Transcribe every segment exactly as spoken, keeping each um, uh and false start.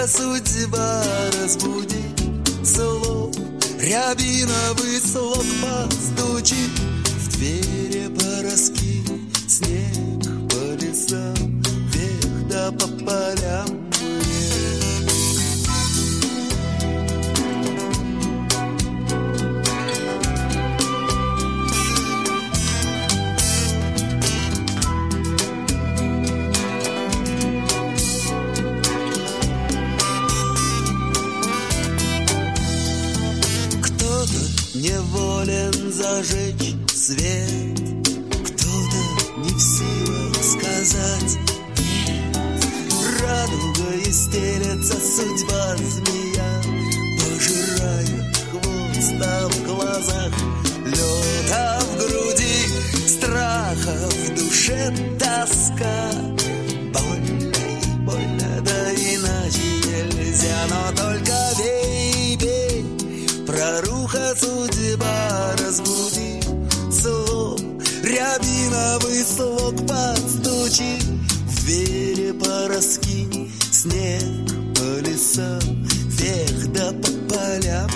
судьба разбуди, слов рябиновый слог постучи, в двери пороски, снег по лесам, вверх да по полям. Неволен зажечь свет, кто-то не в силах сказать нет. Радугой стелется судьба змея, пожирает хвост, а в глазах лед, а в груди страха, в душе тоска. Больно и больно, да иначе нельзя, но только бей, бей, проруха судьба разбуди, слов рябиновый слог подстучи, в двери пороски, снег по лесам, вверх да по полям.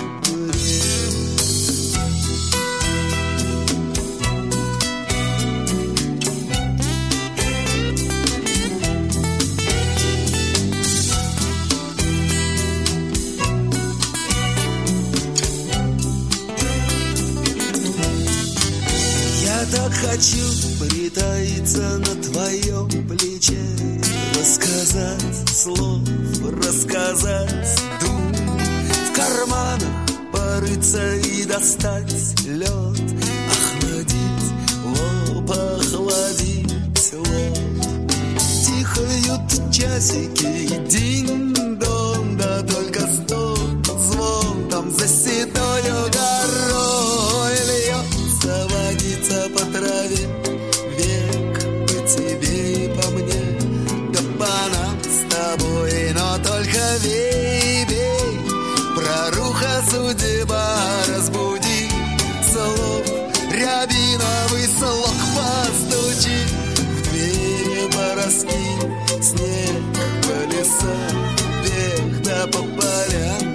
Так хочу притаиться на твоем плече, рассказать слов, рассказать дум, в карманах порыться и достать лед, охладить лоб, охладить лоб. Тихают часики, динь-дон, да только стук, звон там за седою горой льется водица по траве, век по тебе и по мне, да по нам с тобой, но только бей, бей, проруха судьба разбуди, слов рябиновый слог постучи, в двери пороски, снег по лесам, вверх да по полям.